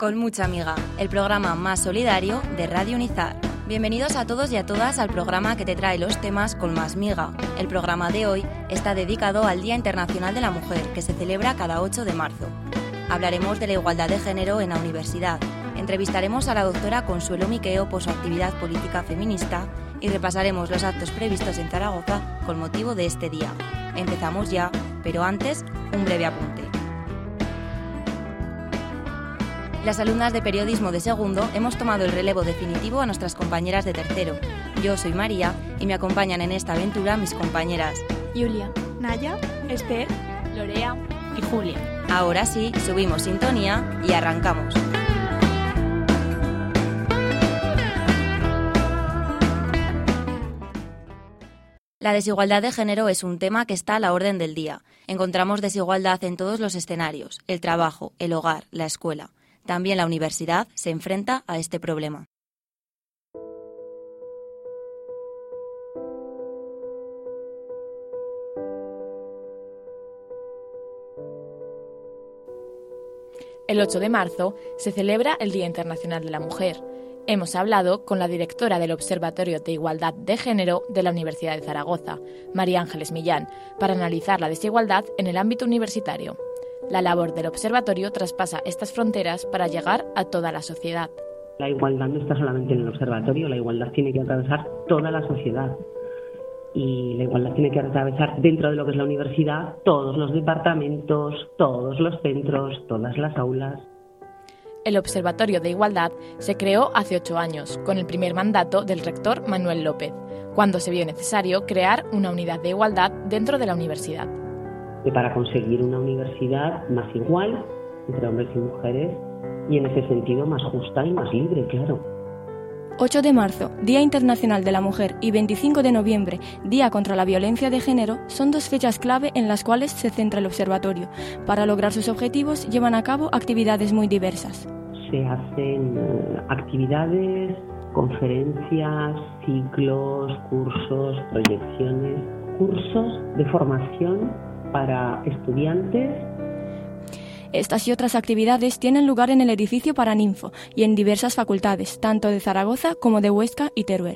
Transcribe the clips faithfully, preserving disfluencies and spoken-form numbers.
Con mucha amiga, el programa más solidario de Radio Unizar. Bienvenidos a todos y a todas al programa que te trae los temas con más miga. El programa de hoy está dedicado al Día Internacional de la Mujer, que se celebra cada ocho de marzo. Hablaremos de la igualdad de género en la universidad. Entrevistaremos a la doctora Consuelo Miqueo por su actividad política feminista y repasaremos los actos previstos en Zaragoza con motivo de este día. Empezamos ya, pero antes, un breve apunte. Las alumnas de periodismo de segundo hemos tomado el relevo definitivo a nuestras compañeras de tercero. Yo soy María y me acompañan en esta aventura mis compañeras Julia, Naya, Esther, Lorea y Julia. Ahora sí, subimos sintonía y arrancamos. La desigualdad de género es un tema que está a la orden del día. Encontramos desigualdad en todos los escenarios: el trabajo, el hogar, la escuela. También la universidad se enfrenta a este problema. El ocho de marzo se celebra el Día Internacional de la Mujer. Hemos hablado con la directora del Observatorio de Igualdad de Género de la Universidad de Zaragoza, María Ángeles Millán, para analizar la desigualdad en el ámbito universitario. La labor del observatorio traspasa estas fronteras para llegar a toda la sociedad. La igualdad no está solamente en el observatorio, la igualdad tiene que atravesar toda la sociedad. Y la igualdad tiene que atravesar dentro de lo que es la universidad todos los departamentos, todos los centros, todas las aulas. El Observatorio de Igualdad se creó hace ocho años, con el primer mandato del rector Manuel López, cuando se vio necesario crear una unidad de igualdad dentro de la universidad. Y para conseguir una universidad más igual entre hombres y mujeres y en ese sentido más justa y más libre, claro. ocho de marzo, Día Internacional de la Mujer, y veinticinco de noviembre, Día contra la Violencia de Género, son dos fechas clave en las cuales se centra el observatorio. Para lograr sus objetivos llevan a cabo actividades muy diversas. Se hacen eh, actividades, conferencias, ciclos, cursos, proyecciones, cursos de formación para estudiantes. Estas y otras actividades tienen lugar en el edificio Paraninfo y en diversas facultades, tanto de Zaragoza como de Huesca y Teruel.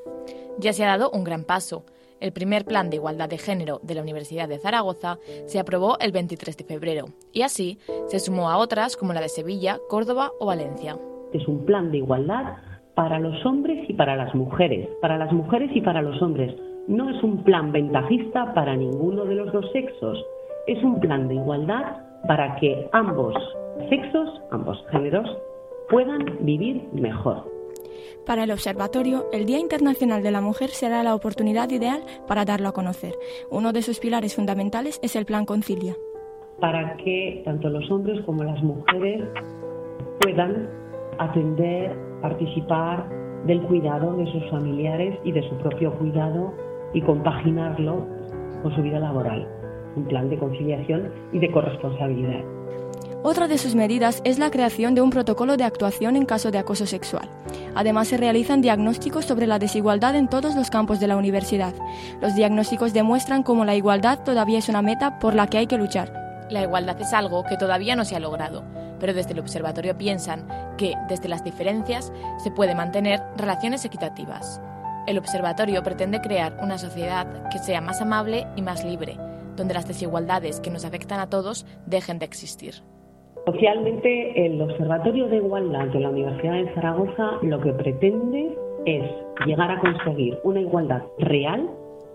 Ya se ha dado un gran paso. El primer plan de igualdad de género de la Universidad de Zaragoza se aprobó el veintitrés de febrero y así se sumó a otras como la de Sevilla, Córdoba o Valencia. Es un plan de igualdad para los hombres y para las mujeres, para las mujeres y para los hombres. No es un plan ventajista para ninguno de los dos sexos. Es un plan de igualdad para que ambos sexos, ambos géneros, puedan vivir mejor. Para el observatorio, el Día Internacional de la Mujer será la oportunidad ideal para darlo a conocer. Uno de sus pilares fundamentales es el Plan Concilia. Para que tanto los hombres como las mujeres puedan atender, participar del cuidado de sus familiares y de su propio cuidado y compaginarlo con su vida laboral. Un plan de conciliación y de corresponsabilidad. Otra de sus medidas es la creación de un protocolo de actuación en caso de acoso sexual. Además, se realizan diagnósticos sobre la desigualdad en todos los campos de la universidad. Los diagnósticos demuestran cómo la igualdad todavía es una meta por la que hay que luchar. La igualdad es algo que todavía no se ha logrado, pero desde el observatorio piensan que, desde las diferencias, se puede mantener relaciones equitativas. El observatorio pretende crear una sociedad que sea más amable y más libre, donde las desigualdades que nos afectan a todos dejen de existir. Socialmente, el Observatorio de Igualdad de la Universidad de Zaragoza lo que pretende es llegar a conseguir una igualdad real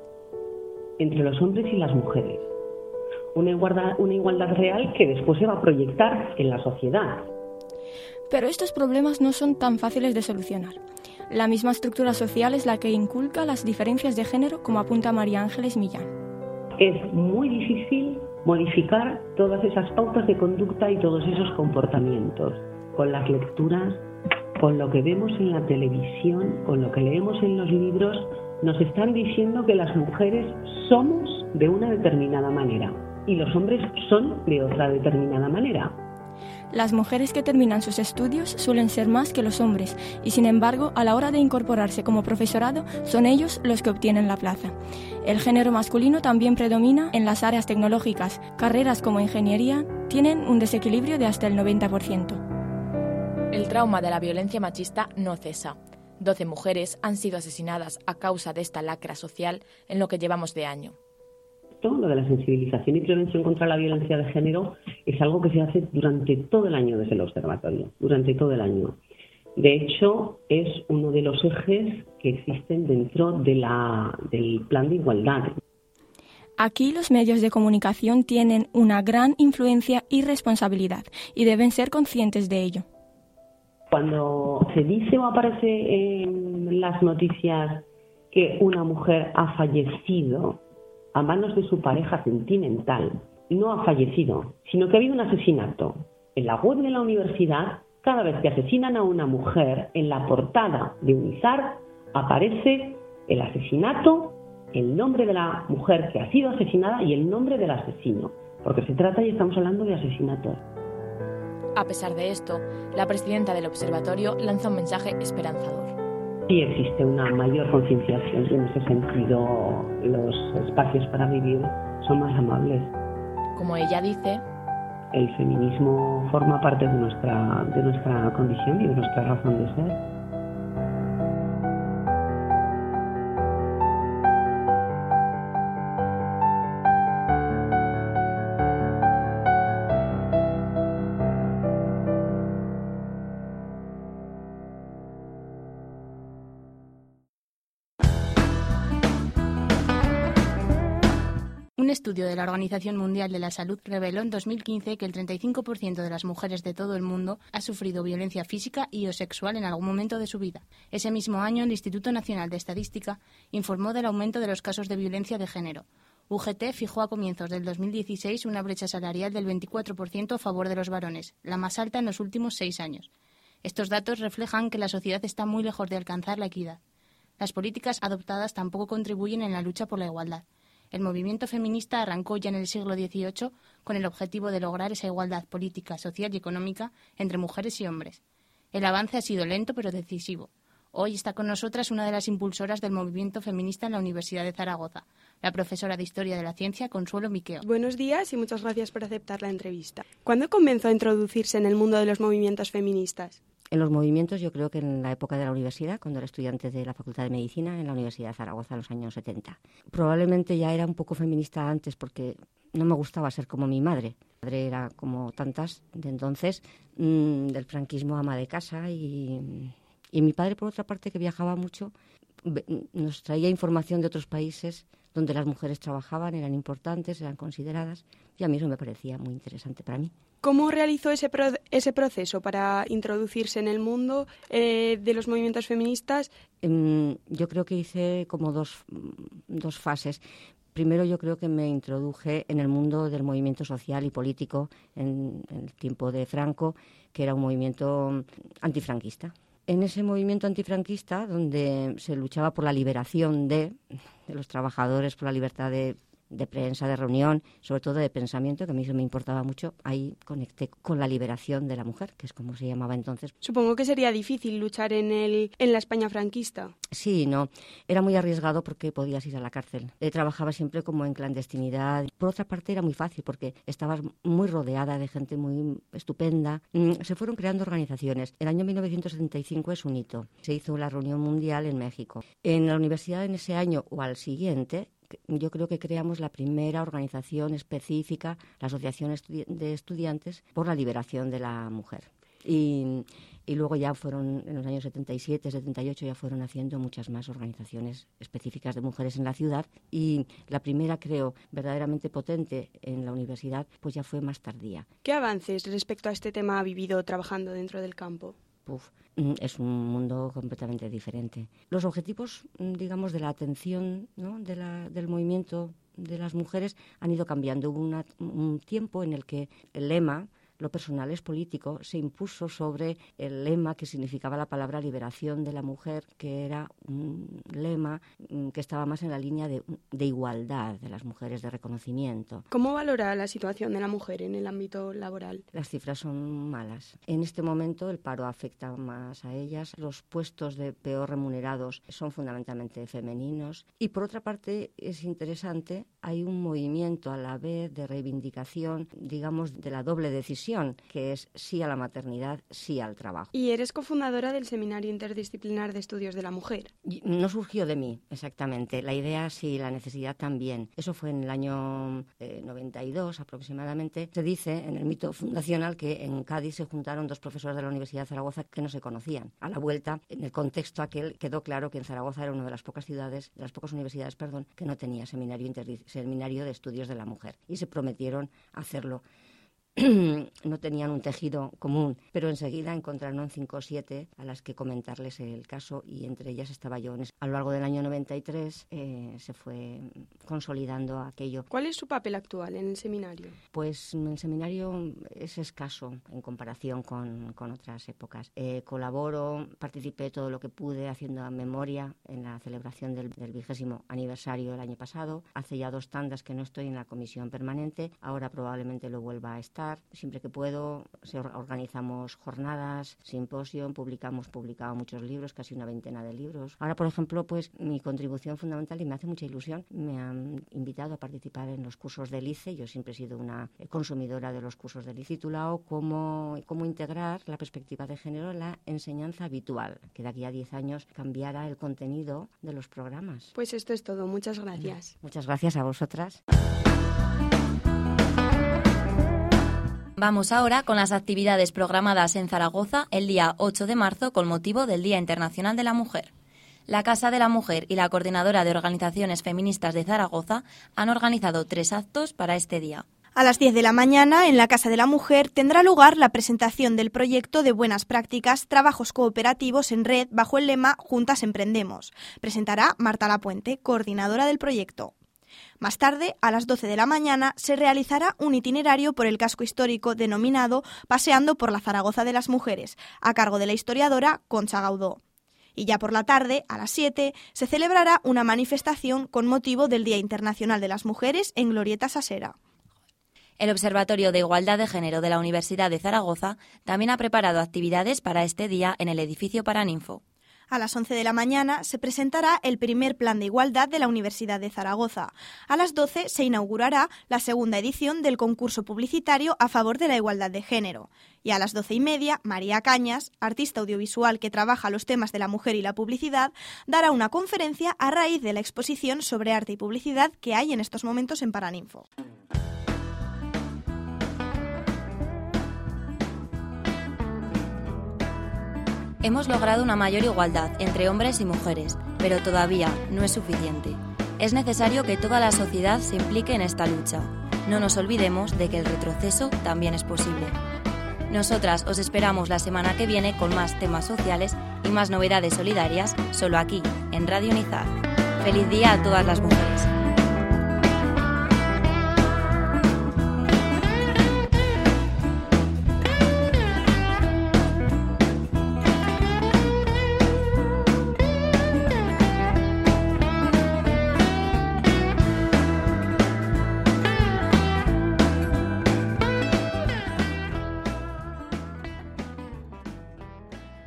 entre los hombres y las mujeres. Una igualdad, una igualdad real que después se va a proyectar en la sociedad. Pero estos problemas no son tan fáciles de solucionar. La misma estructura social es la que inculca las diferencias de género, como apunta María Ángeles Millán. Es muy difícil modificar todas esas pautas de conducta y todos esos comportamientos. Con las lecturas, con lo que vemos en la televisión, con lo que leemos en los libros, nos están diciendo que las mujeres somos de una determinada manera y los hombres son de otra determinada manera. Las mujeres que terminan sus estudios suelen ser más que los hombres y, sin embargo, a la hora de incorporarse como profesorado, son ellos los que obtienen la plaza. El género masculino también predomina en las áreas tecnológicas. Carreras como ingeniería tienen un desequilibrio de hasta el noventa por ciento. El trauma de la violencia machista no cesa. Doce mujeres han sido asesinadas a causa de esta lacra social en lo que llevamos de año. Todo lo de la sensibilización y prevención contra la violencia de género es algo que se hace durante todo el año desde el observatorio, durante todo el año. De hecho, es uno de los ejes que existen dentro de la, del plan de igualdad. Aquí los medios de comunicación tienen una gran influencia y responsabilidad y deben ser conscientes de ello. Cuando se dice o aparece en las noticias que una mujer ha fallecido a manos de su pareja sentimental, no ha fallecido, sino que ha habido un asesinato. En la web de la universidad, cada vez que asesinan a una mujer, en la portada de Unizar aparece el asesinato, el nombre de la mujer que ha sido asesinada y el nombre del asesino, porque se trata y estamos hablando de asesinatos. A pesar de esto, la presidenta del observatorio lanza un mensaje esperanzador. Sí existe una mayor concienciación y en ese sentido los espacios para vivir son más amables. Como ella dice, el feminismo forma parte de nuestra, de nuestra condición y de nuestra razón de ser. Un estudio de la Organización Mundial de la Salud reveló en dos mil quince que el treinta y cinco por ciento de las mujeres de todo el mundo ha sufrido violencia física y o sexual en algún momento de su vida. Ese mismo año, el Instituto Nacional de Estadística informó del aumento de los casos de violencia de género. U G T fijó a comienzos del dos mil dieciséis una brecha salarial del veinticuatro por ciento a favor de los varones, la más alta en los últimos seis años. Estos datos reflejan que la sociedad está muy lejos de alcanzar la equidad. Las políticas adoptadas tampoco contribuyen en la lucha por la igualdad. El movimiento feminista arrancó ya en el siglo dieciocho con el objetivo de lograr esa igualdad política, social y económica entre mujeres y hombres. El avance ha sido lento pero decisivo. Hoy está con nosotras una de las impulsoras del movimiento feminista en la Universidad de Zaragoza, la profesora de Historia de la Ciencia, Consuelo Miqueo. Buenos días y muchas gracias por aceptar la entrevista. ¿Cuándo comenzó a introducirse en el mundo de los movimientos feministas? En los movimientos yo creo que en la época de la universidad, cuando era estudiante de la Facultad de Medicina en la Universidad de Zaragoza en los años setenta. Probablemente ya era un poco feminista antes porque no me gustaba ser como mi madre. Mi madre era como tantas de entonces, mmm, del franquismo, ama de casa y, y mi padre, por otra parte, que viajaba mucho, nos traía información de otros países donde las mujeres trabajaban, eran importantes, eran consideradas y a mí eso me parecía muy interesante para mí. ¿Cómo realizó ese, pro ese proceso para introducirse en el mundo eh, de los movimientos feministas? Um, yo creo que hice como dos, dos fases. Primero yo creo que me introduje en el mundo del movimiento social y político en, en el tiempo de Franco, que era un movimiento antifranquista. En ese movimiento antifranquista, donde se luchaba por la liberación de, de los trabajadores, por la libertad de de prensa, de reunión, sobre todo de pensamiento, que a mí eso me importaba mucho, ahí conecté con la liberación de la mujer, que es como se llamaba entonces. Supongo que sería difícil luchar en el en la España franquista. Sí, no, era muy arriesgado porque podías ir a la cárcel. Eh, trabajaba siempre como en clandestinidad. Por otra parte era muy fácil porque estabas muy rodeada de gente muy estupenda. Mm, se fueron creando organizaciones. El año mil novecientos setenta y cinco es un hito. Se hizo la reunión mundial en México. En la universidad en ese año o al siguiente, yo creo que creamos la primera organización específica, la Asociación Estudi- de Estudiantes por la Liberación de la Mujer. Y, y luego ya fueron, en los años setenta y siete, setenta y ocho, ya fueron haciendo muchas más organizaciones específicas de mujeres en la ciudad. Y la primera, creo, verdaderamente potente en la universidad, pues ya fue más tardía. ¿Qué avances respecto a este tema ha vivido trabajando dentro del campo? Uf, es un mundo completamente diferente. Los objetivos, digamos, de la atención, ¿no?, de la, del movimiento de las mujeres han ido cambiando. Hubo una, un tiempo en el que el lema, lo personal es político, se impuso sobre el lema que significaba la palabra liberación de la mujer, que era un lema que estaba más en la línea de, de igualdad de las mujeres, de reconocimiento. ¿Cómo valora la situación de la mujer en el ámbito laboral? Las cifras son malas. En este momento el paro afecta más a ellas. Los puestos de peor remunerados son fundamentalmente femeninos. Y por otra parte es interesante, hay un movimiento a la vez de reivindicación, digamos, de la doble decisión visión, que es sí a la maternidad, sí al trabajo. Y eres cofundadora del Seminario Interdisciplinar de Estudios de la Mujer. No surgió de mí, exactamente. La idea sí, la necesidad también. Eso fue en el año eh, noventa y dos aproximadamente. Se dice en el mito fundacional que en Cádiz se juntaron dos profesores de la Universidad de Zaragoza que no se conocían. A la vuelta, en el contexto aquel, quedó claro que en Zaragoza era una de las pocas ciudades, de las pocas universidades, perdón, que no tenía seminario, interdis- seminario de estudios de la mujer. Y se prometieron hacerlo. No tenían un tejido común, pero enseguida encontraron cinco o siete a las que comentarles el caso, y entre ellas estaba yo. A lo largo del año noventa y tres eh, se fue consolidando aquello. ¿Cuál es su papel actual en el seminario? Pues el seminario es escaso en comparación con, con otras épocas. Eh, colaboro, participé todo lo que pude haciendo memoria en la celebración del, del vigésimo aniversario del año pasado. Hace ya dos tandas que no estoy en la comisión permanente, ahora probablemente lo vuelva a estar. Siempre que puedo organizamos jornadas, simposio, publicamos, publicado muchos libros, casi una veintena de libros. Ahora, por ejemplo, pues mi contribución fundamental, y me hace mucha ilusión, me han invitado a participar en los cursos del I C E. Yo siempre he sido una consumidora de los cursos del I C E, titulado cómo, cómo integrar la perspectiva de género en la enseñanza habitual, que de aquí a diez años cambiará el contenido de los programas. Pues esto es todo. Muchas gracias. Muchas gracias a vosotras. Vamos ahora con las actividades programadas en Zaragoza el día ocho de marzo con motivo del Día Internacional de la Mujer. La Casa de la Mujer y la Coordinadora de Organizaciones Feministas de Zaragoza han organizado tres actos para este día. A las diez de la mañana, en la Casa de la Mujer, tendrá lugar la presentación del proyecto de buenas prácticas, trabajos cooperativos en red bajo el lema Juntas Emprendemos. Presentará Marta Lapuente, coordinadora del proyecto. Más tarde, a las doce de la mañana, se realizará un itinerario por el casco histórico denominado Paseando por la Zaragoza de las Mujeres, a cargo de la historiadora Concha Gaudó. Y ya por la tarde, a las siete, se celebrará una manifestación con motivo del Día Internacional de las Mujeres en Glorieta Sasera. El Observatorio de Igualdad de Género de la Universidad de Zaragoza también ha preparado actividades para este día en el edificio Paraninfo. A las once de la mañana se presentará el primer plan de igualdad de la Universidad de Zaragoza. A las doce se inaugurará la segunda edición del concurso publicitario a favor de la igualdad de género. Y a las doce y media, María Cañas, artista audiovisual que trabaja los temas de la mujer y la publicidad, dará una conferencia a raíz de la exposición sobre arte y publicidad que hay en estos momentos en Paraninfo. Hemos logrado una mayor igualdad entre hombres y mujeres, pero todavía no es suficiente. Es necesario que toda la sociedad se implique en esta lucha. No nos olvidemos de que el retroceso también es posible. Nosotras os esperamos la semana que viene con más temas sociales y más novedades solidarias, solo aquí, en Radio Unizar. ¡Feliz día a todas las mujeres!